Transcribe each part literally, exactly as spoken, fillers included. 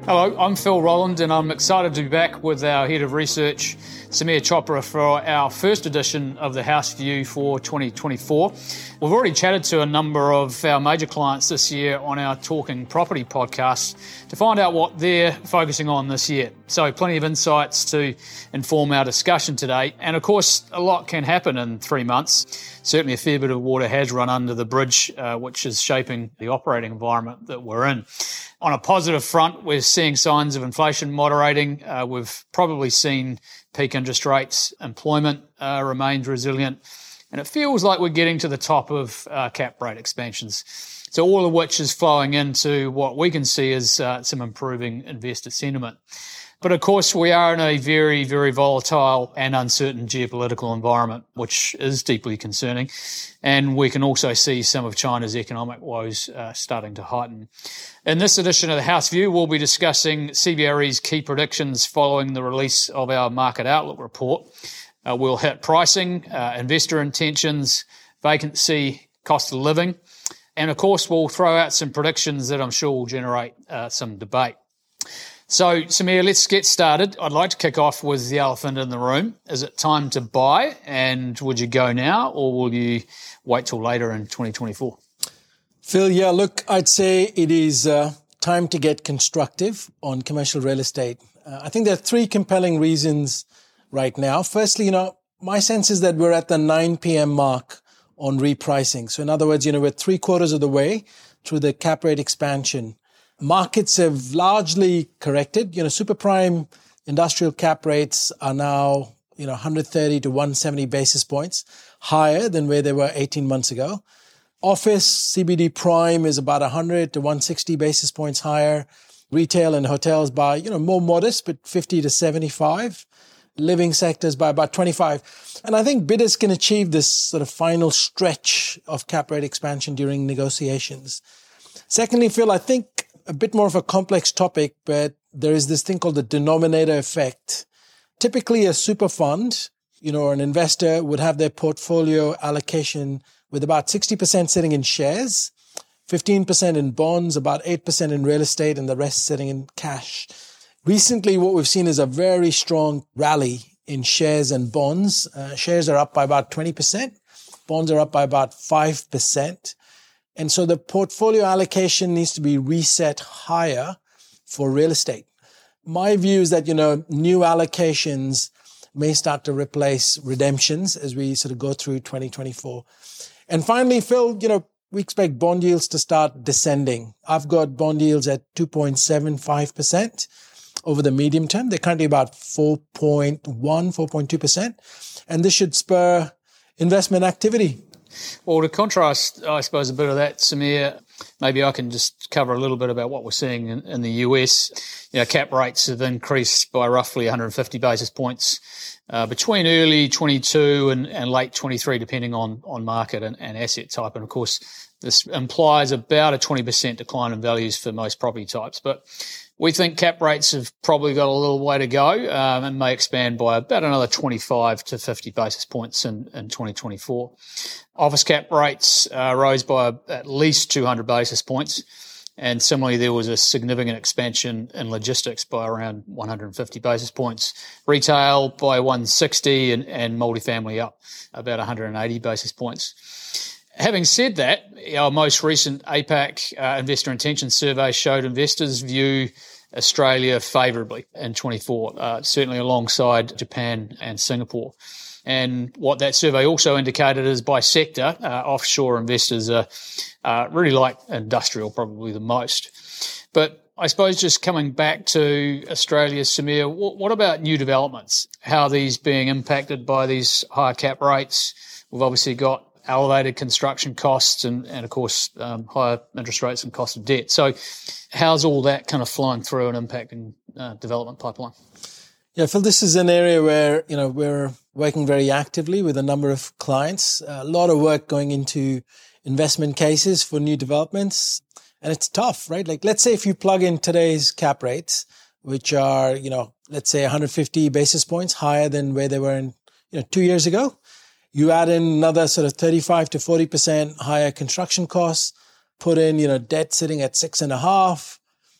Hello, I'm Phil Rowland and I'm excited to be back with our Head of Research, Samir Chopra, for our first edition of the House View for twenty twenty-four. We've already chatted to a number of our major clients this year on our Talking Property podcast to find out what they're focusing on this year. So plenty of insights to inform our discussion today. And of course, a lot can happen in three months. Certainly a fair bit of water has run under the bridge, uh, which is shaping the operating environment that we're in. On a positive front, we're seeing signs of inflation moderating. Uh, we've probably seen peak interest rates, employment uh, remains resilient, and it feels like we're getting to the top of uh, cap rate expansions. So all of which is flowing into what we can see as uh, some improving investor sentiment. But of course, we are in a very, very volatile and uncertain geopolitical environment, which is deeply concerning. And we can also see some of China's economic woes uh, starting to heighten. In this edition of the House View, we'll be discussing C B R E's key predictions following the release of our Market Outlook report. Uh, we'll hit pricing, uh, investor intentions, vacancy, cost of living. And of course, we'll throw out some predictions that I'm sure will generate uh, some debate. So, Samir, let's get started. I'd like to kick off with the elephant in the room. Is it time to buy? And would you go now or will you wait till later in twenty twenty-four? Phil, yeah, look, I'd say it is uh, time to get constructive on commercial real estate. Uh, I think there are three compelling reasons right now. Firstly, you know, my sense is that we're at the nine p.m. mark on repricing. So in other words, you know, we're three quarters of the way through the cap rate expansion. Markets have largely corrected. You know, super prime industrial cap rates are now, you know, one hundred thirty to one hundred seventy basis points higher than where they were eighteen months ago. Office C B D prime is about one hundred to one hundred sixty basis points higher. Retail and hotels by, you know, more modest, but fifty to seventy-five. Living sectors by about twenty-five. And I think bidders can achieve this sort of final stretch of cap rate expansion during negotiations. Secondly, Phil, I think a bit more of a complex topic, but there is this thing called the denominator effect. Typically, a super fund, you know, or an investor would have their portfolio allocation with about sixty percent sitting in shares, fifteen percent in bonds, about eight percent in real estate, and the rest sitting in cash. Recently, what we've seen is a very strong rally in shares and bonds. Uh, shares are up by about twenty percent. Bonds are up by about five percent. And so the portfolio allocation needs to be reset higher for real estate. My view is that, you know, new allocations may start to replace redemptions as we sort of go through twenty twenty-four. And finally, Phil, you know, we expect bond yields to start descending. I've got bond yields at two point seven five percent over the medium term. They're currently about four point one, four point two percent. And this should spur investment activity. Well, to contrast, I suppose, a bit of that, Samir, maybe I can just cover a little bit about what we're seeing in, in the U S. You know, cap rates have increased by roughly one hundred fifty basis points uh, between early twenty-two and, and late twenty-three, depending on, on market and, and asset type. And of course, this implies about a twenty percent decline in values for most property types. But we think cap rates have probably got a little way to go um, and may expand by about another twenty-five to fifty basis points in, in twenty twenty-four. Office cap rates uh, rose by at least two hundred basis points. And similarly, there was a significant expansion in logistics by around one hundred fifty basis points. Retail by one hundred sixty and, and multifamily up about one hundred eighty basis points. Having said that, our most recent APAC uh, investor intention survey showed investors view Australia favourably in twenty-four, uh, certainly alongside Japan and Singapore. And what that survey also indicated is by sector, uh, offshore investors are uh, really like industrial probably the most. But I suppose just coming back to Australia, Samir, what, what about new developments? How are these being impacted by these higher cap rates? We've obviously got elevated construction costs and, and of course, um, higher interest rates and cost of debt. So how's all that kind of flowing through and impacting uh, development pipeline? Yeah, Phil, this is an area where, you know, we're working very actively with a number of clients. A lot of work going into investment cases for new developments. And it's tough, right? Like, let's say if you plug in today's cap rates, which are, you know, let's say one hundred fifty basis points higher than where they were in, you know, two years ago. You add in another sort of thirty-five to forty percent higher construction costs, put in, you know, debt sitting at six and a half,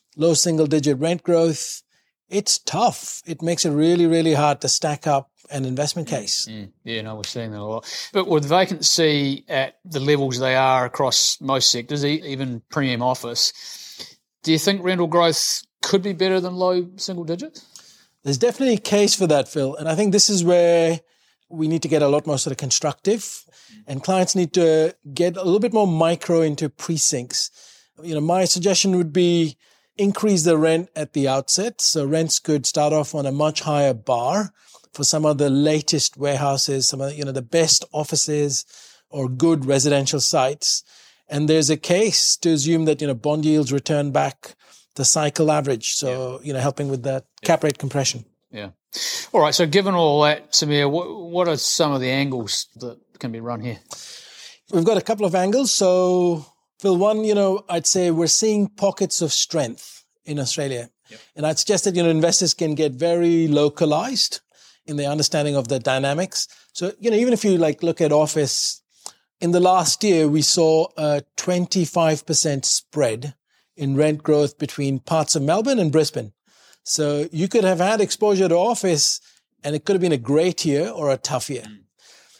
low single-digit rent growth. It's tough. It makes it really, really hard to stack up an investment case. Mm, yeah, no, we're seeing that a lot. But with vacancy at the levels they are across most sectors, even premium office, do you think rental growth could be better than low single digits? There's definitely a case for that, Phil. And I think this is where we need to get a lot more sort of constructive, and clients need to get a little bit more micro into precincts. You know, my suggestion would be increase the rent at the outset. So rents could start off on a much higher bar for some of the latest warehouses, some of the, you know, the best offices or good residential sites. And there's a case to assume that, you know, bond yields return back to cycle average. So, yeah. you know, helping with that cap rate compression. Yeah. All right. So given all that, Samir, what, what are some of the angles that can be run here? We've got a couple of angles. So, Phil, one, you know, I'd say we're seeing pockets of strength in Australia. Yep. And I'd suggest that, you know, investors can get very localized in their understanding of the dynamics. So, you know, even if you like look at office, in the last year, we saw a twenty-five percent spread in rent growth between parts of Melbourne and Brisbane. So you could have had exposure to office and it could have been a great year or a tough year. Mm.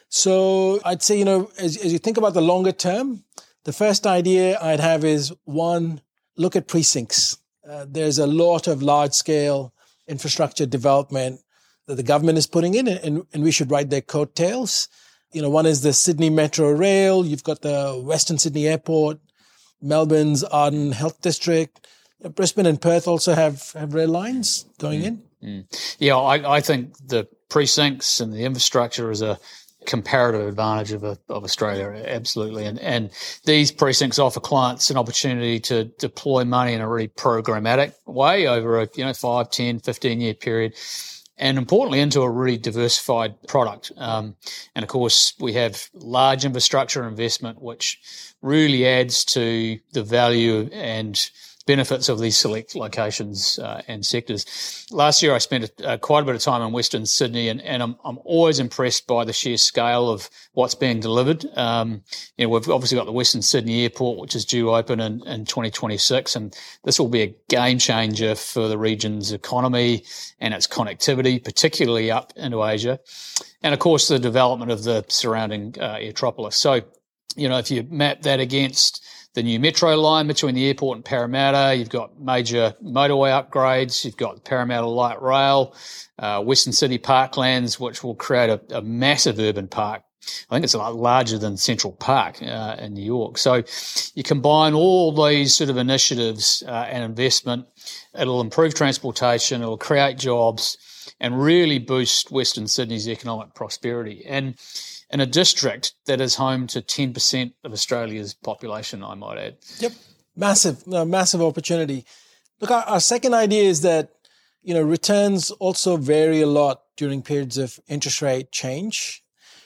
So I'd say, you know, as, as you think about the longer term, the first idea I'd have is, one, look at precincts. Uh, there's a lot of large-scale infrastructure development that the government is putting in, and, and we should ride their coattails. You know, one is the Sydney Metro Rail. You've got the Western Sydney Airport, Melbourne's Arden Health District. Brisbane and Perth also have, have rail lines going mm. in. Mm. Yeah, I, I think the precincts and the infrastructure is a comparative advantage of, a, of Australia, absolutely. And, and these precincts offer clients an opportunity to deploy money in a really programmatic way over a, you know, five, ten, fifteen-year period. And importantly, into a really diversified product. Um, and of course, we have large infrastructure investment, which really adds to the value and benefits of these select locations uh, and sectors. Last year, I spent uh, quite a bit of time in Western Sydney, and, and I'm, I'm always impressed by the sheer scale of what's being delivered. Um, you know, we've obviously got the Western Sydney Airport, which is due open in, in twenty twenty-six, and this will be a game changer for the region's economy and its connectivity, particularly up into Asia. And of course, the development of the surrounding uh, Airtropolis. So, you know, if you map that against the new metro line between the airport and Parramatta, you've got major motorway upgrades, you've got the Parramatta Light Rail, uh, Western City Parklands, which will create a, a massive urban park. I think it's a lot larger than Central Park uh, in New York. So you combine all these sort of initiatives uh, and investment, it'll improve transportation, it'll create jobs, and really boost Western Sydney's economic prosperity. And in a district that is home to ten percent of Australia's population, I might add. Yep. Massive, no, massive opportunity. Look, our, our second idea is that, you know, returns also vary a lot during periods of interest rate change.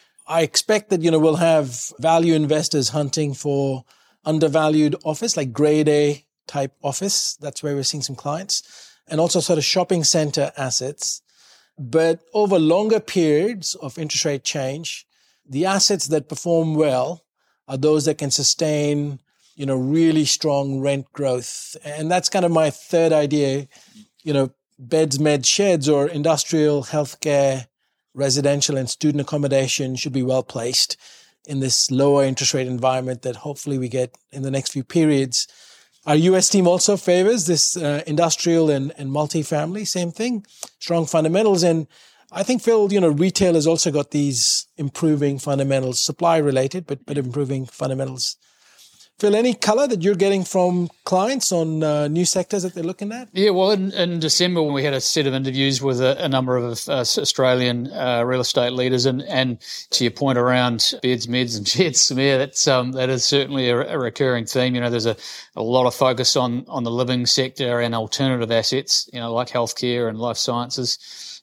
I expect that, you know, we'll have value investors hunting for undervalued office, like grade A type office. That's where we're seeing some clients, and also sort of shopping center assets. But over longer periods of interest rate change, the assets that perform well are those that can sustain, you know, really strong rent growth. And that's kind of my third idea, you know, beds, meds, sheds, or industrial, healthcare, residential and student accommodation should be well placed in this lower interest rate environment that hopefully we get in the next few periods. Our U S team also favors this uh, industrial and, and multifamily, same thing, strong fundamentals. And I think, Phil, you know, retail has also got these improving fundamentals, supply related, but but improving fundamentals. Phil, any color that you're getting from clients on uh, new sectors that they're looking at? Yeah, well, in, in December, when we had a set of interviews with a, a number of uh, Australian uh, real estate leaders, and, and to your point around beds, meds, and sheds, Samir, that's um, that is certainly a, a recurring theme. You know, there's a, a lot of focus on on the living sector and alternative assets, you know, like healthcare and life sciences,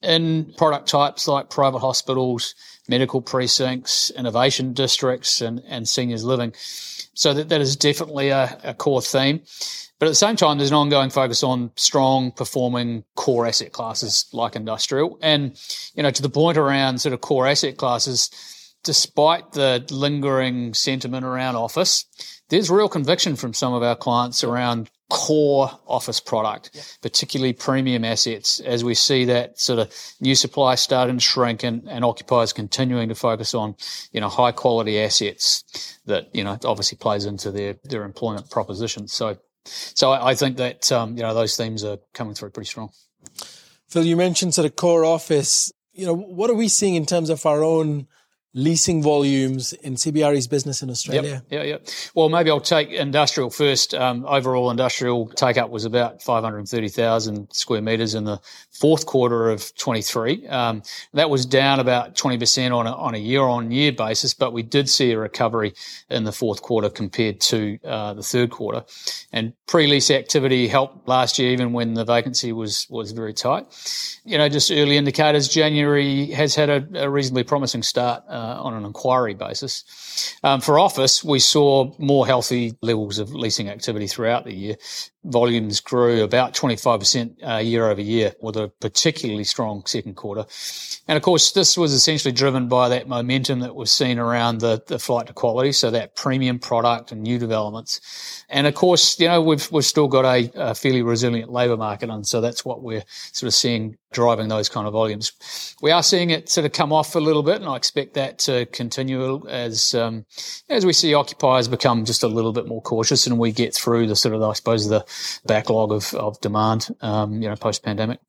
in product types like private hospitals, medical precincts, innovation districts, and, and seniors living. So that, that is definitely a, a core theme. But at the same time, there's an ongoing focus on strong performing core asset classes like industrial. And, you know, to the point around sort of core asset classes, despite the lingering sentiment around office, there's real conviction from some of our clients around core office product, yeah. particularly premium assets, as we see that sort of new supply starting to shrink and, and occupiers continuing to focus on, you know, high quality assets that, you know, obviously plays into their, their employment proposition. So, so I, I think that, um, you know, those themes are coming through pretty strong. Phil, you mentioned sort of core office. You know, what are we seeing in terms of our own leasing volumes in C B R E's business in Australia? Yep, yeah, yeah. Well, maybe I'll take industrial first. Um, overall industrial take-up was about five hundred thirty thousand square metres in the fourth quarter of twenty-three. Um, that was down about twenty percent on a, on a year-on-year basis, but we did see a recovery in the fourth quarter compared to uh, the third quarter. And pre-lease activity helped last year, even when the vacancy was was very tight. You know, just early indicators, January has had a, a reasonably promising start uh, on an inquiry basis. Um, for office, we saw more healthy levels of leasing activity throughout the year. Volumes grew about twenty-five percent uh, year over year, with a particularly strong second quarter. And of course, this was essentially driven by that momentum that was seen around the, the flight to quality, so that premium product and new developments. And of course, you know, we've we've still got a, a fairly resilient labour market, and so that's what we're sort of seeing driving those kind of volumes. We are seeing it sort of come off a little bit, and I expect that to continue as um, as we see occupiers become just a little bit more cautious, and we get through the sort of, I suppose, the backlog of, of demand, um, you know, post-pandemic.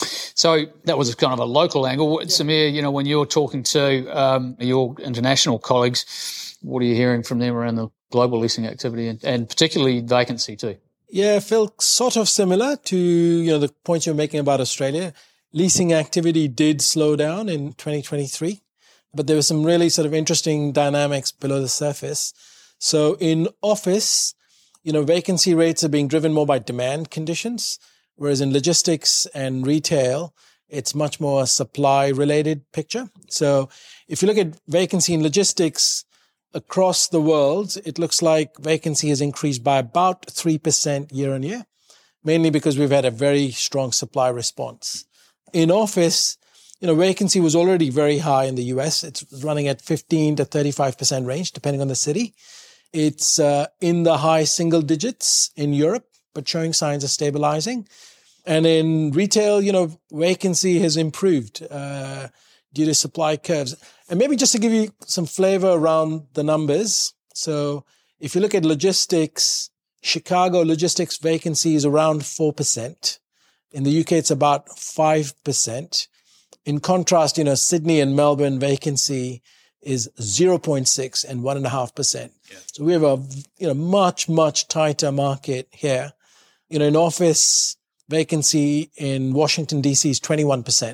So that was kind of a local angle. Yeah. Samir, you know, when you're talking to um, your international colleagues, what are you hearing from them around the global leasing activity and, and particularly vacancy too? Yeah, Phil, sort of similar to, you know, the point you're making about Australia. Leasing activity did slow down in twenty twenty-three, but there were some really sort of interesting dynamics below the surface. So in office, you know, vacancy rates are being driven more by demand conditions, whereas in logistics and retail, it's much more a supply-related picture. So if you look at vacancy in logistics across the world, it looks like vacancy has increased by about three percent year on year, mainly because we've had a very strong supply response. In office, you know, vacancy was already very high in the U S. It's running at fifteen to thirty-five percent range, depending on the city. It's uh, in the high single digits in Europe, but showing signs of stabilizing. And in retail, you know, vacancy has improved uh, due to supply curves. And maybe just to give you some flavor around the numbers. So if you look at logistics, Chicago logistics vacancy is around four percent. In the U K, it's about five percent. In contrast, you know, Sydney and Melbourne vacancy is zero point six and one point five percent. Yeah. So we have a, you know, much, much tighter market here. You know, in office, vacancy in Washington, D C is twenty-one percent.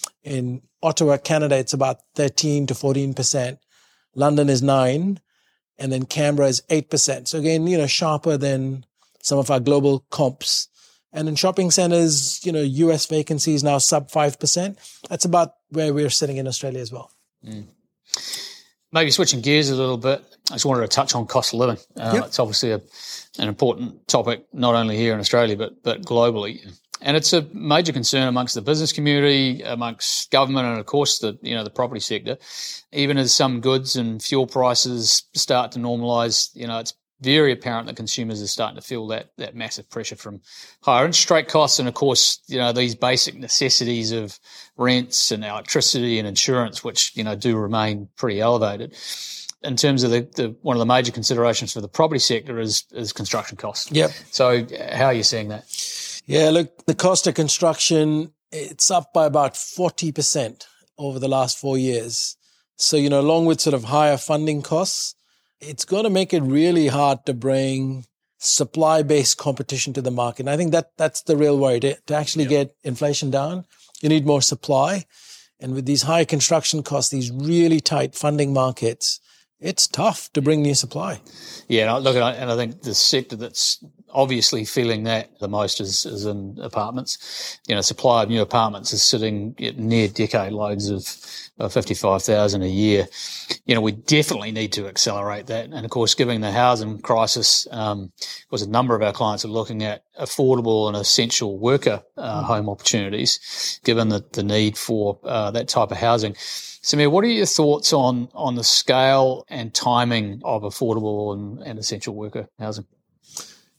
In Ottawa, Canada, it's about thirteen to fourteen percent. London is nine. And then Canberra is eight percent. So again, you know, sharper than some of our global comps. And in shopping centers, you know, U S vacancy is now sub five percent. That's about where we're sitting in Australia as well. Mm. Maybe switching gears a little bit, I just wanted to touch on cost of living. Uh, yep. It's obviously a, an important topic, not only here in Australia, but but globally. And it's a major concern amongst the business community, amongst government, and of course the you know the property sector. Even as some goods and fuel prices start to normalise, you know, it's very apparent that consumers are starting to feel that that massive pressure from higher interest rate costs, and of course, you know, these basic necessities of rents and electricity and insurance, which you know do remain pretty elevated. In terms of the, the one of the major considerations for the property sector is is construction costs. Yep. So how are you seeing that? Yeah, look, the cost of construction, it's up by about forty percent over the last four years. So, you know, along with sort of higher funding costs, it's going to make it really hard to bring supply-based competition to the market. And I think that that's the real worry. To, to actually yep. get inflation down, you need more supply. And with these high construction costs, these really tight funding markets, it's tough to bring new supply. Yeah, look, and I think the sector that's obviously feeling that the most is, is in apartments. You know, supply of new apartments is sitting at near decade lows of, of fifty-five thousand a year. You know, we definitely need to accelerate that. And of course, given the housing crisis, um, because a number of our clients are looking at affordable and essential worker uh, home opportunities, given the, the need for uh, that type of housing. Samir, what are your thoughts on on the scale and timing of affordable and, and essential worker housing?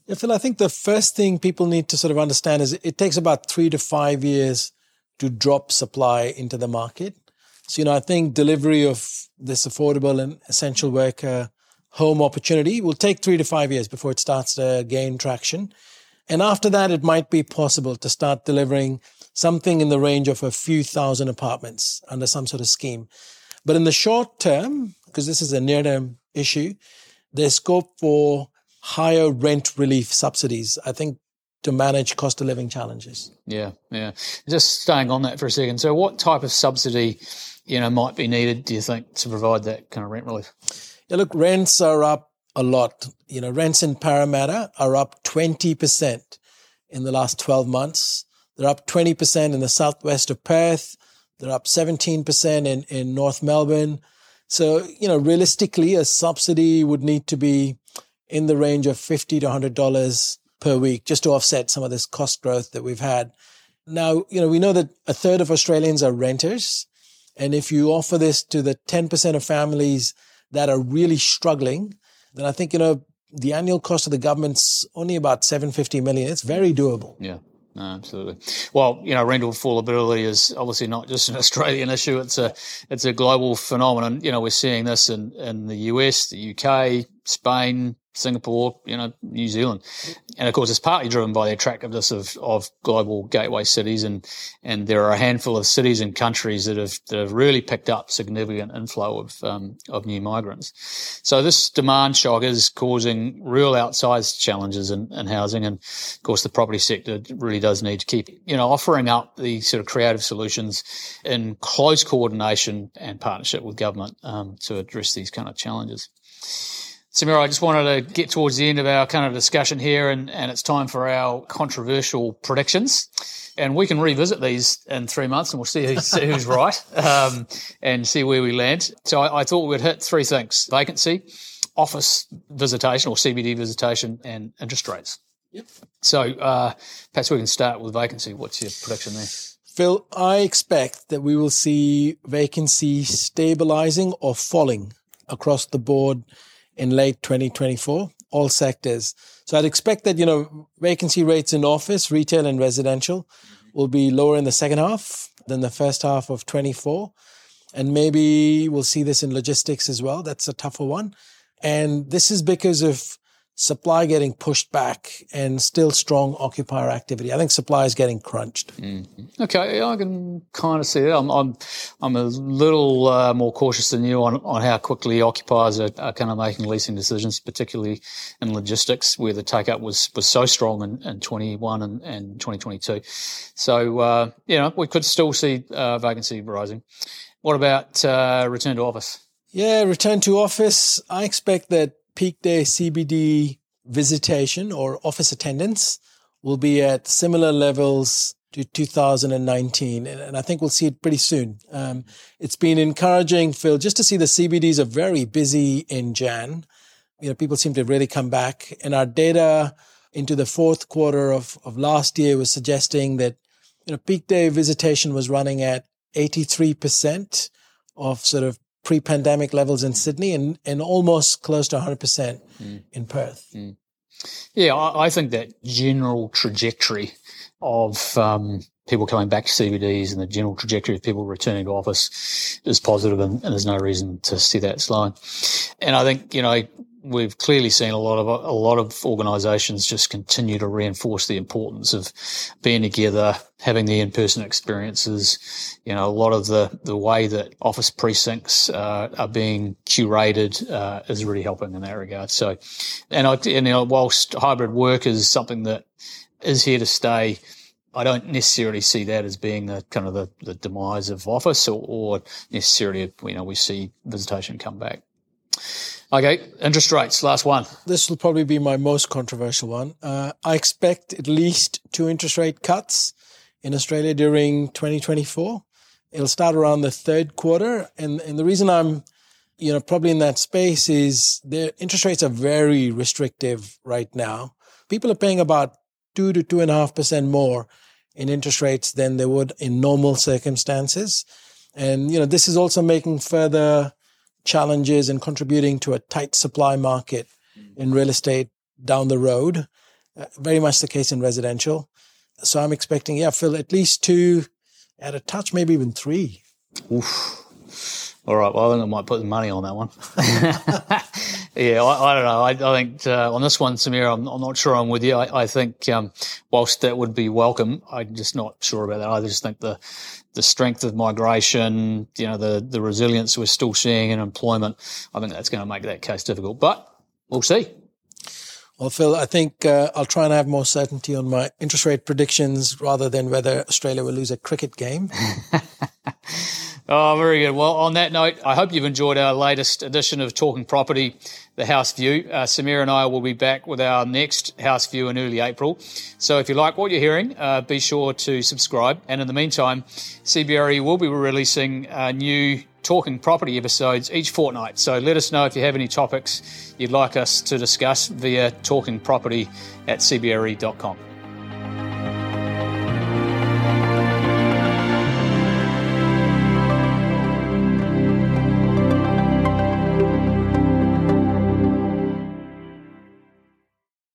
Yeah, Phil, I think the first thing people need to sort of understand is it takes about three to five years to drop supply into the market. So, you know, I think delivery of this affordable and essential worker home opportunity will take three to five years before it starts to gain traction. And after that, it might be possible to start delivering something in the range of a few thousand apartments under some sort of scheme. But in the short term, because this is a near-term issue, there's scope for higher rent relief subsidies, I think, to manage cost of living challenges. Yeah, yeah. Just staying on that for a second. So what type of subsidy, you know, might be needed, do you think, to provide that kind of rent relief? Yeah, look, rents are up a lot. You know, rents in Parramatta are up twenty percent in the last twelve months. They're up twenty percent in the southwest of Perth. They're up seventeen percent in, in North Melbourne. So, you know, realistically, a subsidy would need to be in the range of fifty to one hundred dollars per week just to offset some of this cost growth that we've had. Now, you know, we know that a third of Australians are renters. And if you offer this to the ten percent of families that are really struggling, then I think, you know, the annual cost of the government's only about seven hundred fifty million. It's very doable. Yeah. No, absolutely. Well, you know, rental affordability is obviously not just an Australian issue. It's a it's a global phenomenon. You know, we're seeing this in, in the U S, the U K, Spain, Singapore, you know, New Zealand. And of course, it's partly driven by the attractiveness of, of global gateway cities. And, and there are a handful of cities and countries that have, that have really picked up significant inflow of, um, of new migrants. So this demand shock is causing real outsized challenges in, in housing. And of course, the property sector really does need to keep, you know, offering up the sort of creative solutions in close coordination and partnership with government, um, to address these kind of challenges. Samira, I just wanted to get towards the end of our kind of discussion here, and, and it's time for our controversial predictions. And we can revisit these in three months and we'll see who's, who's right, um, and see where we land. So I, I thought we'd hit three things: vacancy, office visitation or C B D visitation, and interest rates. Yep. So uh, perhaps we can start with vacancy. What's your prediction there? Phil, I expect that we will see vacancy stabilizing or falling across the board in late twenty twenty-four, all sectors. So I'd expect that, you know, vacancy rates in office, retail and residential will be lower in the second half than the first half of twenty-four. And maybe we'll see this in logistics as well. That's a tougher one. And this is because of supply getting pushed back and still strong occupier activity. I think supply is getting crunched. Mm-hmm. Okay, I can kind of see that. I'm I'm, I'm a little uh, more cautious than you on, on how quickly occupiers are, are kind of making leasing decisions, particularly in logistics, where the take-up was, was so strong in, in twenty-one and, and twenty twenty-two. So, uh, you know, we could still see uh, vacancy rising. What about uh, return to office? Yeah, return to office. I expect that peak day C B D visitation or office attendance will be at similar levels to two thousand nineteen. And I think we'll see it pretty soon. Um, it's been encouraging, Phil, just to see the C B Ds are very busy in Jan. You know, people seem to really come back. And our data into the fourth quarter of, of last year was suggesting that, you know, peak day visitation was running at eighty-three percent of sort of pre-pandemic levels in Sydney and, and almost close to one hundred percent mm. in Perth. Mm. Yeah, I, I think that general trajectory of um, people coming back to C B Ds and the general trajectory of people returning to office is positive, and, and there's no reason to see that slowing. And I think, you know, we've clearly seen a lot of a lot of organisations just continue to reinforce the importance of being together, having the in-person experiences. You know, a lot of the, the way that office precincts uh, are being curated uh, is really helping in that regard. So, and, I, and you know, whilst hybrid work is something that is here to stay, I don't necessarily see that as being the kind of the, the demise of office, or, or necessarily, you know, we see visitation come back. Okay, interest rates, last one. This will probably be my most controversial one. Uh, I expect at least two interest rate cuts in Australia during twenty twenty-four. It'll start around the third quarter. And, and the reason I'm, you know, probably in that space is the interest rates are very restrictive right now. People are paying about two to two and a half percent more in interest rates than they would in normal circumstances. And, you know, this is also making further challenges and contributing to a tight supply market in real estate down the road. Uh, very much the case in residential. So I'm expecting, yeah, Phil, at least two, at a touch, maybe even three. Oof. All right, well, I think I might put the money on that one. yeah, I, I don't know. I, I think uh, on this one, Samir, I'm, I'm not sure I'm with you. I, I think um, whilst that would be welcome, I'm just not sure about that. I just think the the strength of migration, you know, the, the resilience we're still seeing in employment, I think that's going to make that case difficult. But we'll see. Well, Phil, I think uh, I'll try and have more certainty on my interest rate predictions rather than whether Australia will lose a cricket game. Oh, very good. Well, on that note, I hope you've enjoyed our latest edition of Talking Property, The House View. Uh, Samir and I will be back with our next House View in early April. So if you like what you're hearing, uh, be sure to subscribe. And in the meantime, C B R E will be releasing uh, new Talking Property episodes each fortnight. So let us know if you have any topics you'd like us to discuss via talkingproperty at c b r e dot com.